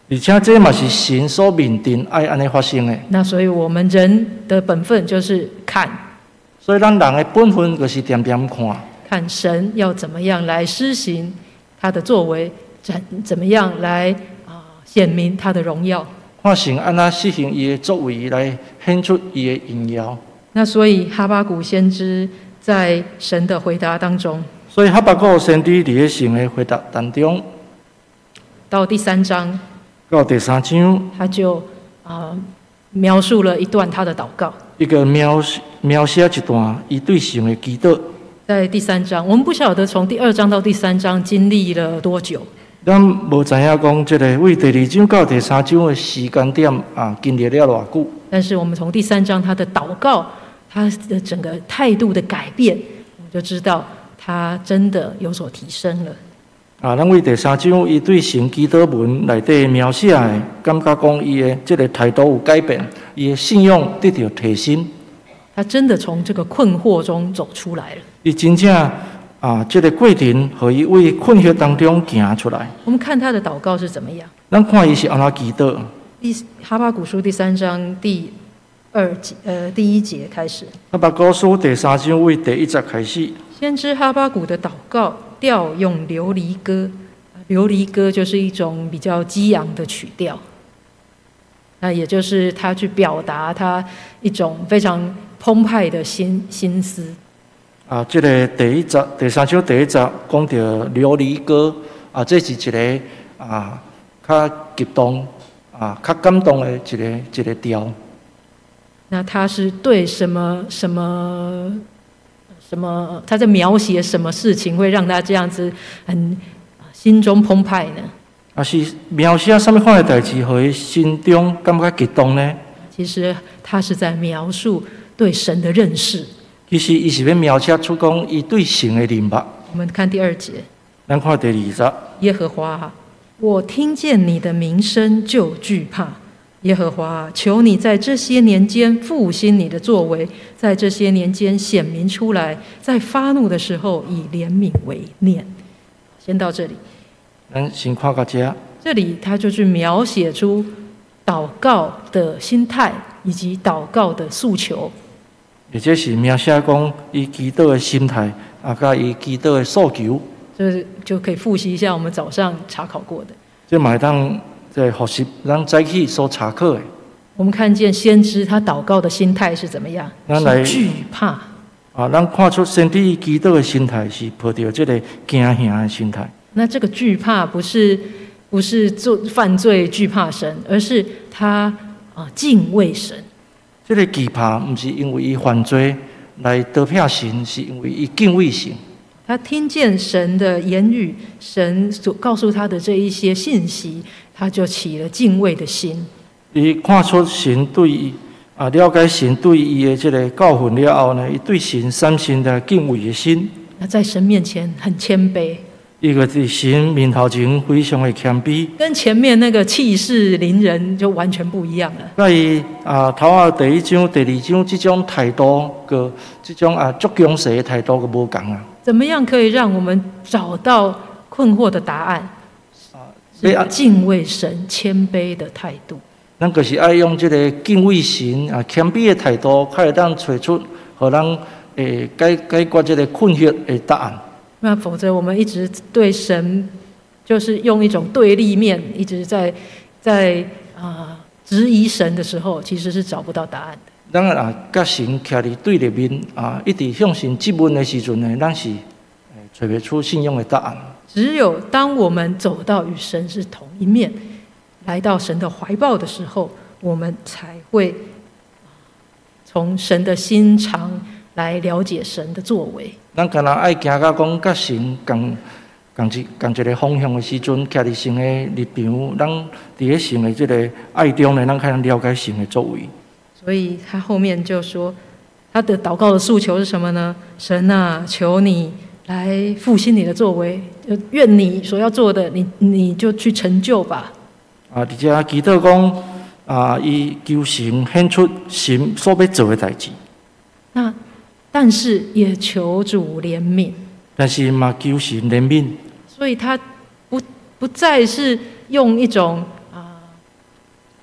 而且这嘛是神所命定爱安尼发生的。 那所以我们人的本分就是看， 所以咱人的本分就是点点看， 看神要怎么样来施行他的作为，怎怎么样来啊显明他的荣耀。 看神安那实行伊的作为来显出伊的荣耀。 那所以哈巴谷先知在神的回答当中， 所以哈巴谷先知伫咧神的回答当中， 到第三章， 到第三章， 他就啊、呃、描述了一段他的祷告。 一个描描写一段伊对神的祈祷。 在第三章，我们不晓得从第二章到第三章经历了多久。 咱无知影讲，这个为第二章到第三章的时间点啊，经历了偌久。 但是我们从第三章他的祷告，他的整个态度的改变，我们就知道他真的有所提升了。 啊，咱为第三章伊对神祈祷文内底描写的，感觉讲伊的这个态度有改变，伊的信仰得到提升。 他真的从这个困惑中走出来了。 伊真正啊，这个过程互伊为困惑当中行出来。 我们看他的祷告是怎么样？ 咱看伊是安怎祈祷。 第哈巴谷书第三章第二节呃第一节开始。 哈巴谷书第三章为第一节开始。 先知哈巴谷的祷告调用琉璃歌，琉璃歌就是一种比较激昂的曲调，那也就是他去表达他一种非常澎湃的心心思。 啊，这个第一节第三章第一节讲到琉璃歌啊，这是一个啊较激动啊较感动的一个一个调。 那他是对什么什么什么？他在描写什么事情会让他这样子很心中澎湃呢？ 啊，是描写什么款的代志，互伊心中感觉激动呢？ 其实他是在描述对神的认识。 其实伊是要描写出讲伊对神的认识。 我们看第二节， 咱看第二节。 耶和华啊，我听见你的名声就惧怕。耶和华啊，求你在这些年间复兴你的作为，在这些年间显明出来，在发怒的时候以怜悯为念。先到这里。 咱先看到这。 这里他就去描写出祷告的心态以及祷告的诉求。 也就是描写讲伊祈祷的心态，啊，甲伊祈祷的诉求。 这就可以复习一下我们早上查考过的。 这嘛会当在复习咱早起所查考的。 我们看见先知他祷告的心态是怎么样？是惧怕。 啊，咱看出先知祈祷的心态是抱着这个惊吓的心态。 那这个惧怕不是不是做犯罪惧怕神，而是他啊敬畏神。 这个惧怕不是因为伊犯罪来得撇神，是因为伊敬畏神。 他听见神的言语，神所告诉他的这一些信息，他就起了敬畏的心。 伊看出神对伊啊，了解神对伊的这个教训了后呢，伊对神产生的敬畏的心。 那在神面前很谦卑。 一个在神面头前非常的谦卑， 跟前面那个气势凌人就完全不一样了。 所以啊，头啊第一章、第二章这种态度，个这种啊足强势的态度个无共啊。 怎么样可以让我们找到困惑的答案？是敬畏神、谦卑的态度。 咱就是爱用这个敬畏神啊、谦卑的态度，才会当找出，互咱诶解解决这个困惑的答案。 那否则我们一直对神就是用一种对立面，一直在在啊、呃、质疑神的时候，其实是找不到答案的。 咱啊，甲神徛伫对立面啊，一直向神质问的时阵呢，咱是找不出信仰的答案。 只有当我们走到与神是同一面，来到神的怀抱的时候，我们才会从神的心肠来了解神的作为。 咱敢若爱行到讲甲神共共一共一个方向的时阵，徛伫神的立场，咱伫咧神的这个爱中呢，咱才能了解神的作为。 所以他后面就说，他的祷告的诉求是什么呢？神啊，求你来复兴你的作为，愿你所要做的，你你就去成就吧。 啊，而且祈祷讲啊，伊求神显出神所要做的代志。那但是也求主怜悯， 但是嘛求神怜悯。 所以他不不再是用一种啊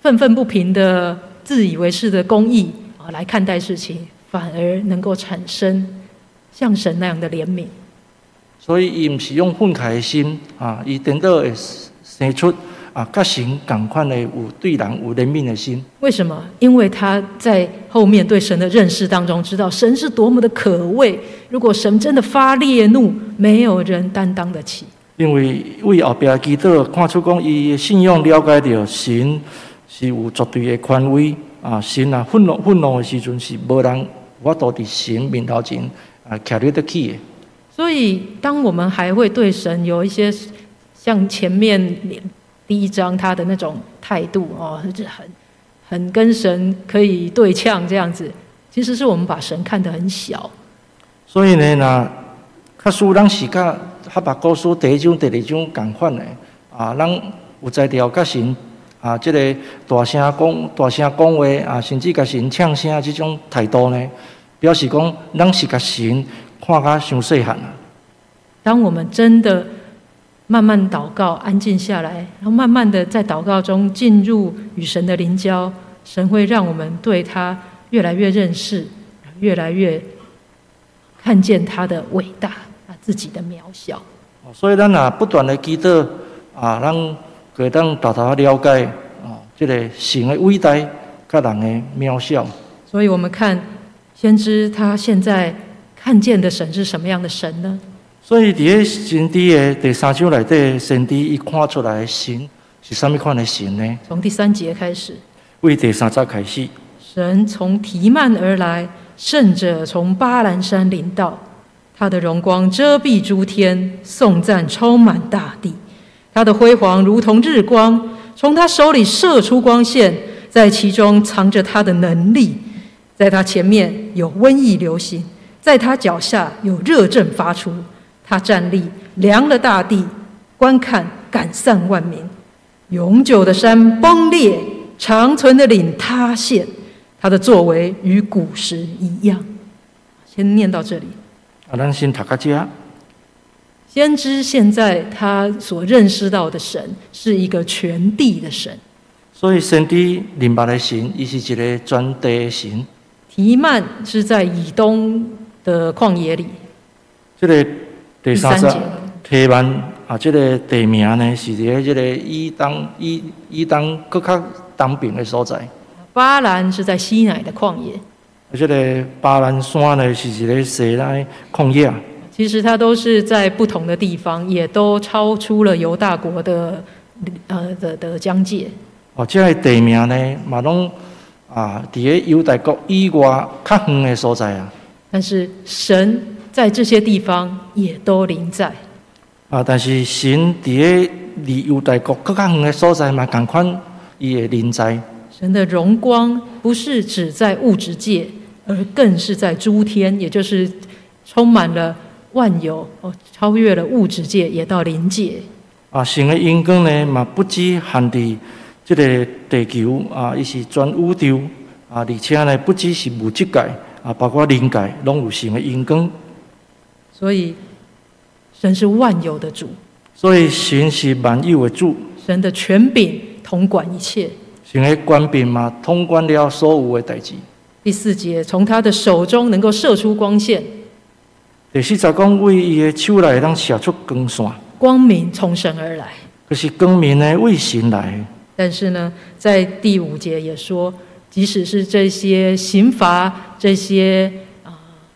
愤愤不平的自以为是的公义啊来看待事情，反而能够产生像神那样的怜悯。 所以，伊毋是用愤慨的心啊，伊颠倒会生出啊，甲神同款的有对人有怜悯的心。 为什么？因为他在后面对神的认识当中，知道神是多么的可畏。如果神真的发烈怒，没有人担当得起。 因为为后壁基督看出讲，伊信仰了解到神是有绝对的权威啊，神啊愤怒愤怒的时阵是无人有法度伫神面头前啊徛得得起的。 所以，当我们还会对神有一些像前面第一章他的那种态度哦，很很跟神可以对呛这样子，其实是我们把神看得很小。 所以呢，那假使咱是甲哈巴谷书第一章、第二章共款的啊，咱有才调甲神啊，即、這个大声讲、大声讲话啊，甚至甲神唱声这种态度呢，表示讲咱是甲神看甲伤细汉啊。 当我们真的慢慢祷告，安静下来，然后慢慢的在祷告中进入与神的灵交，神会让我们对他越来越认识，越来越看见他的伟大，他自己的渺小。 所以咱啊不断的祈祷啊，咱可以当大大了解啊，这个神的伟大，甲人的渺小。 所以我们看先知他现在看见的神是什么样的神呢？ 所以伫个先知的第三章内底，先知伊看出来的神是什么款的神呢？ 从第三节开始， 为第三节开始， 神从提曼而来，圣者从巴兰山临到，他的荣光遮蔽诸天，颂赞充满大地。他的辉煌如同日光，从他手里射出光线，在其中藏着他的能力。在他前面有瘟疫流行，在他脚下有热症发出。他站立，量了大地，观看，赶散万民。永久的山崩裂，长存的岭塌陷。他的作为与古时一样。先念到这里。 啊，咱先读到这。 先知现在他所认识到的神是一个全地的神。 所以先知明白的神，伊是一个全地的神。 提曼是在以东的旷野里。 这个第三节，提曼啊，这个地名呢是伫这个以东、以以东更较东边的所在。 巴兰是在西乃的旷野。 这个巴兰山呢是一个西乃旷野。 其实它都是在不同的地方，也都超出了犹大国的呃的的疆界。 哦，这个地名呢，嘛拢啊，伫个犹大国以外较远的所在啊。 但是神在这些地方也都临在。 啊，但是神伫个离犹大国更较远的所在嘛，同款伊会临在。 神的荣光不是只在物质界，而更是在诸天，也就是充满了万有哦，超越了物质界，也到灵界。 啊，神的荣光呢，嘛不止限伫这个地球啊，伊是全宇宙啊，而且呢，不只是物质界啊，包括灵界，拢有神的荣光。 所以，神是万有的主。 所以神是万有的主。 神的权柄统管一切。 神的权柄嘛，统管了所有的代志。 第四节，从他的手中能够射出光线。 第四节讲，为伊的手内当射出光线。 光明从神而来。 可是光明呢，为神来。 但是呢，在第五节也说，即使是这些刑罚，这些啊、呃，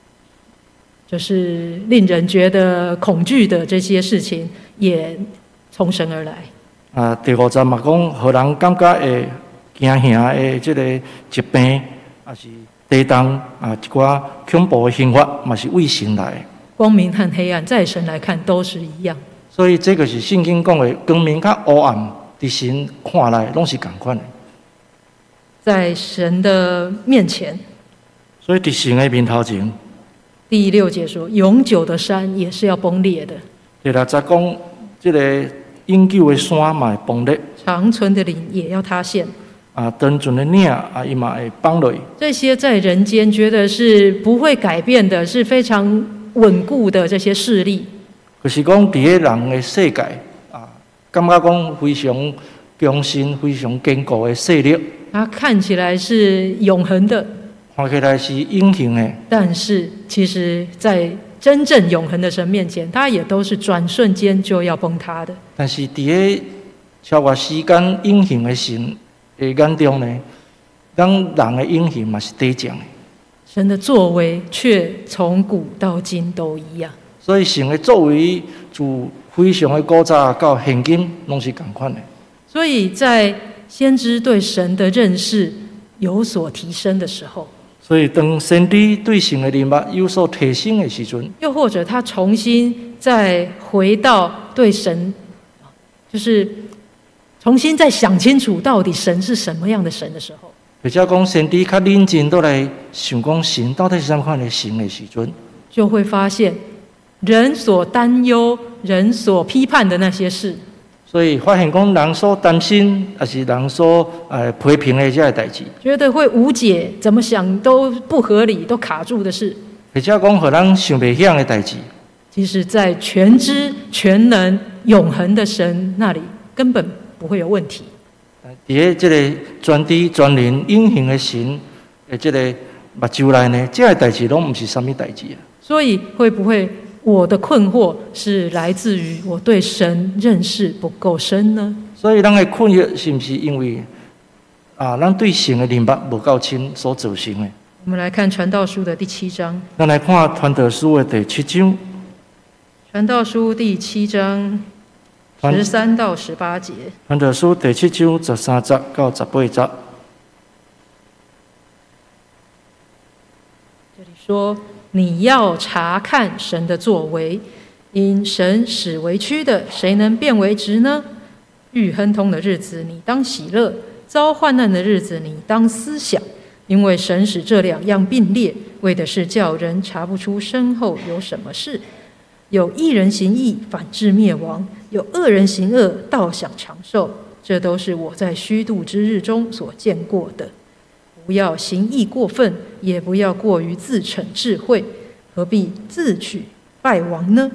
就是令人觉得恐惧的这些事情，也从神而来。 啊，第五节嘛讲，互人感觉会惊吓的这个疾病，也是地动啊，一寡恐怖的刑罚，嘛是为神来。 光明和黑暗，在神来看都是一样。 所以这个是圣经讲的，光明甲黑暗，伫神看来拢是同款的。 在神的面前， 所以伫神的面头前。 第六节说，永久的山也是要崩裂的。 第六节讲，这个永久的山嘛会崩裂， 长存的岭也要塌陷。 啊，长存的岭啊，伊嘛会崩落。 这些在人间觉得是不会改变的，是非常稳固的这些势力， 可是讲伫个人的世界啊，感觉讲非常强身非常坚固的势力， 它看起来是永恒的， 看起来是隐形的， 但是其实在真正永恒的神面前，它也都是转瞬间就要崩塌的。 但是伫个超越时间隐形的神的眼中呢，咱人的隐形嘛是短暂的。 神的作为却从古到今都一样， 所以神的作为自非常的古早到现今，拢是同款的。 所以在先知对神的认识有所提升的时候， 所以当先知对神的认识有所提升的时阵， 又或者他重新再回到对神，就是重新再想清楚到底神是什么样的神的时候， 或者讲先知较认真倒来想讲神到底是什么款的神的时阵， 就会发现人所担忧、人所批判的那些事， 所以发现讲人所担心，还是人所呃批评的这些代志， 觉得会无解，怎么想都不合理，都卡住的事， 或者讲互咱想袂响的代志， 其实在全知、全能、永恒的神那里根本不会有问题。 伫个即个全知全能隐形的神的即个目睭内呢，这个代志拢毋是啥物代志啊。 所以会不会我的困惑是来自于我对神认识不够深呢？ 所以咱的困惑是毋是因为啊，咱对神的认识无够深所造成的？ 我们来看传道书的第七章。 咱来看传道书的第七章。 传道书第七章十三到十八节。 传道书第七章十三节到十八节。这里说：你要查看神的作为，因神使为曲的，谁能变为直呢？遇亨通的日子，你当喜乐；遭患难的日子，你当思想。因为神使这两样并列，为的是叫人查不出身后有什么事。有义人行义，反致灭亡；有恶人行恶，倒想长寿。这都是我在虚度之日中所见过的。不要行义过分，也不要过于自逞智慧，何必自取败亡呢？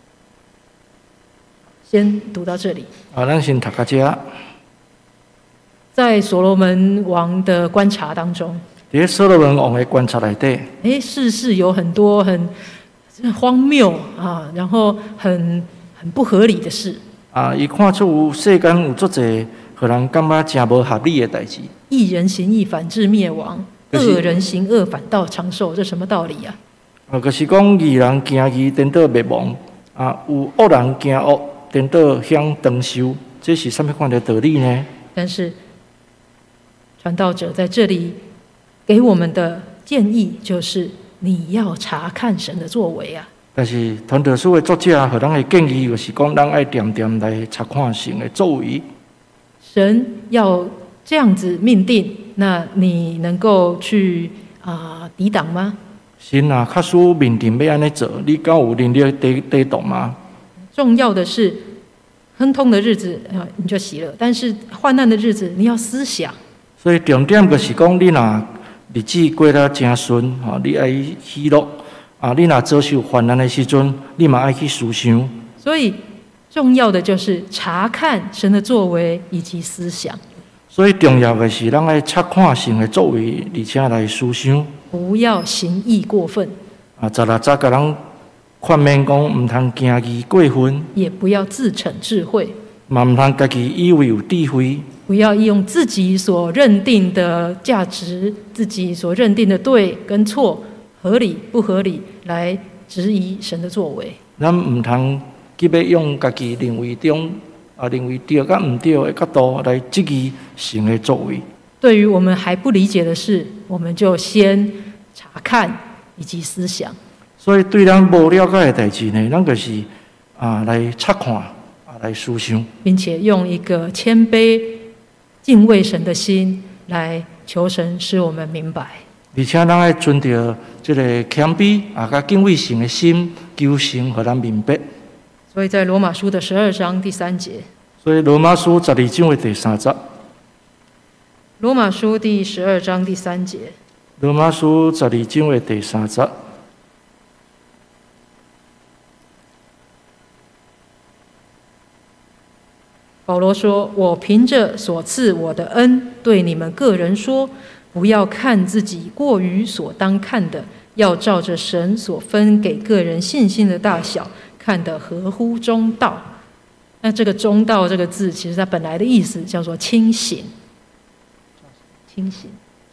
先读到这里。 啊，咱先读到这。 在所罗门王的观察当中， 在所罗门王的观察内底， 哎，世事有很多很荒谬啊，然后很很不合理的事啊，伊看出有世间有足侪互人感觉真无合理的代志。 义人行义，反致灭亡； 就是恶人行恶，反倒长寿。这什么道理啊？ 啊，就是讲义人行义，颠倒灭亡；啊，有恶人行恶，颠倒享长寿。这是什么款的道理呢？ 但是传道者在这里给我们的建议就是：你要查看神的作为啊！ 但是传道书的作者互咱的建议就是讲，咱爱点点来查看神的作为。神要这样子命定，那你能够去啊、呃、抵挡吗？ 神啊，确实命定要安尼做，你敢有能力抵抵挡吗？ 重要的是，亨通的日子啊，你就喜乐；但是患难的日子，你要思想。 所以重点就是讲，你若日子过得真顺，吼，你爱喜乐啊！你若遭受患难的时阵，你嘛爱去思想。 所以重要的就是查看神的作为以及思想。 所以重要的是，咱爱察看神的作为，而且来思想。 不要行义过分。 啊，十六节甲咱劝勉讲，毋通行义过分， 也不要自逞智慧， 嘛毋通家己以为有智慧。 不要用自己所认定的价值、自己所认定的对跟错、合理不合理来质疑神的作为。 咱毋通急要用家己认为中啊认为对甲毋对的角度来质疑神的作为。 对于我们还不理解的事，我们就先查看以及思想。 所以对咱无了解的代志呢，咱就是啊来察看啊来思想， 并且用一个谦卑、敬畏神的心来求神使我们明白。 而且咱爱存着这个谦卑啊，甲敬畏神的心，求神互咱明白。 所以在罗马书的十二章第三节， 所以罗马书十二章的第三节， 罗马书第十二章第三节， 罗马书十二章的第三节。 保罗说：“我凭着所赐我的恩，对你们个人说，不要看自己过于所当看的，要照着神所分给个人信心的大小，看得合乎中道。”那这个“中道”这个字，其实它本来的意思叫做清醒。清醒。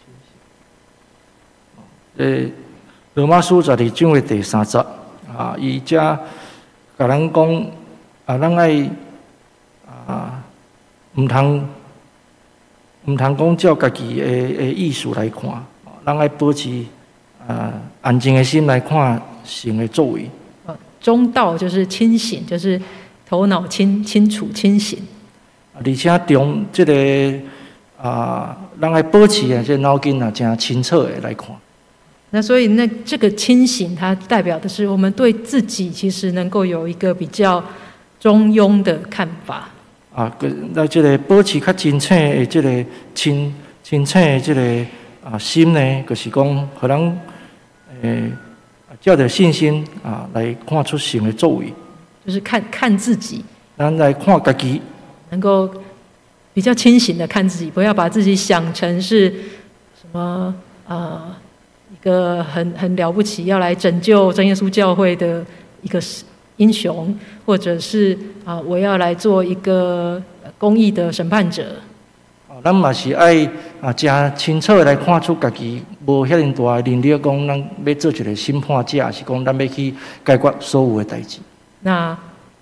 诶，罗马书十二章的第三节啊，伊遮甲咱讲啊，咱爱啊，毋通毋通讲照家己的的意思来看，咱爱保持啊安静的心来看神的作为。 呃，中道就是清醒，就是头脑清清楚清醒。 而且中这个啊，咱爱保持啊，这脑筋啊，真清楚的来看。 那所以那这个清醒，它代表的是我们对自己其实能够有一个比较中庸的看法。 啊，那这个保持较清醒的这个清清醒的这个啊心呢，就是讲，互咱诶照着信心啊来看出神的作为。 就是看看自己， 咱来看家己， 能够比较清醒的看自己，不要把自己想成是什么呃。一个很很了不起，要来拯救真耶稣教会的一个英雄，或者是啊，我要来做一个公义的审判者。 哦，咱嘛是爱啊，真清楚的来看出家己无遐尼大的能力，讲咱要做一个审判者，是讲咱要去解决所有的代志。 那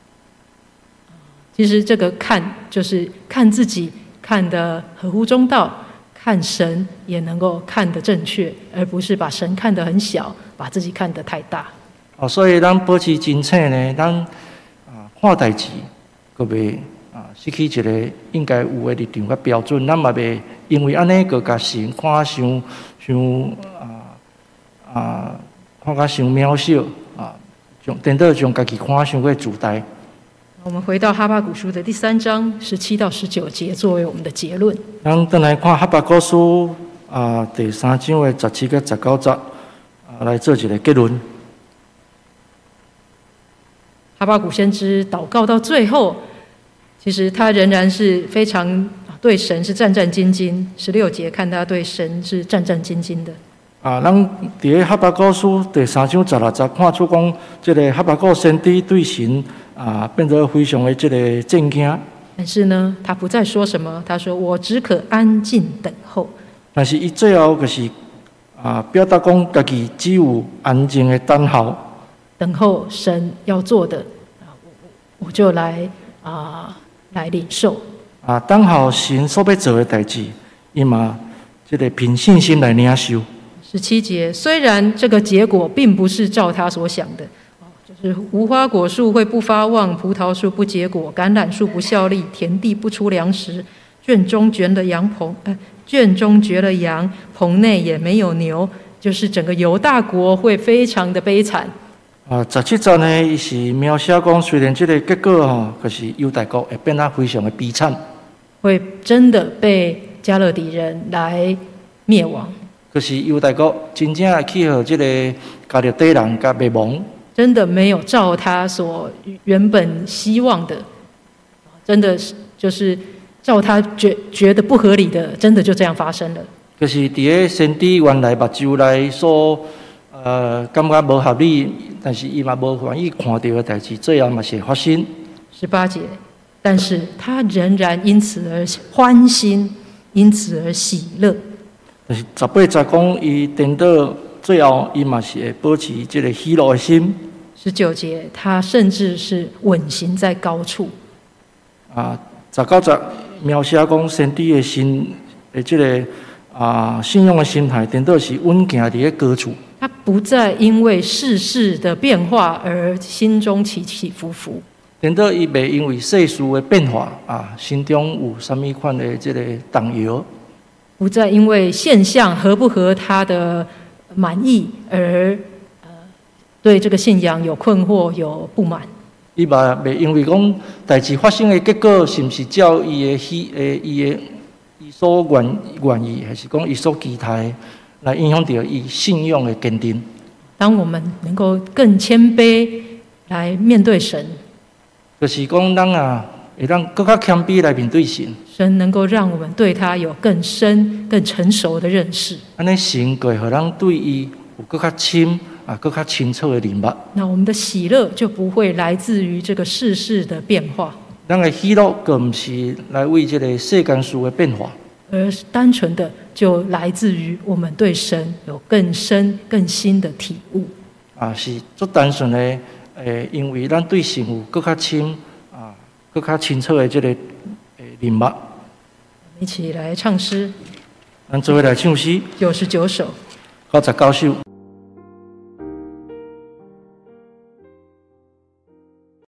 其实这个看，就是看自己看得合乎中道。看神也能够看得正确，而不是把神看得很小，把自己看得太大。 哦，所以咱保持清醒呢，咱啊看代志，可袂啊失去一个应该有的立场甲标准，咱嘛袂因为安尼个甲神看伤伤啊啊看甲伤渺小啊，将颠倒将家己看伤过自大。 我们回到哈巴谷书的第三章十七到十九节，作为我们的结论。 咱等来看哈巴谷书啊第三章的十七到十九节，啊来做一个结论。 哈巴谷先知祷告到最后，其实他仍然是非常对神是战战兢兢。十六节看他对神是战战兢兢的。 啊，咱伫个哈巴谷书第三章十六节看出讲，这个哈巴谷先知对神啊变得非常的这个震惊。 但是呢，他不再说什么，他说：“我只可安静等候。” 但是伊最后就是啊，表达讲家己只有安静的等候， 等候神要做的，我就来啊来领受。 啊，等候神所要做的代志，伊嘛这个凭信心来领受。 十七节，虽然这个结果并不是照他所想的，就是无花果树会不发旺，葡萄树不结果，橄榄树不效力，田地不出粮食，圈中绝了羊棚，呃，圈中绝了羊，棚内也没有牛，就是整个犹大国会非常的悲惨。 啊，十七节呢，伊是描写讲，虽然这个结果吼，可是犹大国会变得非常的悲惨， 会真的被加勒底人来灭亡。 可是犹大国真正会去互这个加勒底人甲灭亡， 真的没有照他所原本希望的，真的是就是照他觉觉得不合理的，真的就这样发生了。 就是伫个先知原来目睭内所呃感觉无合理，但是伊嘛无愿意看到的代志，最后嘛是发生。 十八节，但是他仍然因此而欢心，因此而喜乐。 但是十八节讲伊颠倒，最后伊嘛是会保持这个喜乐的心。 十九节，他甚至是稳行在高处。 啊，十九节描写讲先知的心的这个啊信用的心态，颠倒是稳行伫个高处。 他不再因为世事的变化而心中起起伏伏。 颠倒伊袂因为世事的变化啊，心中有什么款的这个动摇。 不再因为现象合不合他的满意而呃对这个信仰有困惑、有不满。 伊嘛袂因为讲代志发生的结果是毋是照伊的喜诶伊的伊所愿愿意，还是讲伊所期待来影响到伊信仰的坚定。 当我们能够更谦卑来面对神， 就是讲咱啊会让更加谦卑来面对神。 神能够让我们对他有更深、更成熟的认识。 安尼神就会互咱对伊有更加深啊、更加清楚的明白。 那我们的喜乐就不会来自于这个世事的变化， 咱的喜乐，更毋是来为这个世间事的变化， 而是单纯的就来自于我们对神有更深、更新的体悟。 啊，是足单纯的，诶，因为咱对神有更加深啊、更加清楚的这个诶明白。 一起来唱诗咱做伙来唱诗， 九十九首。 九十九首。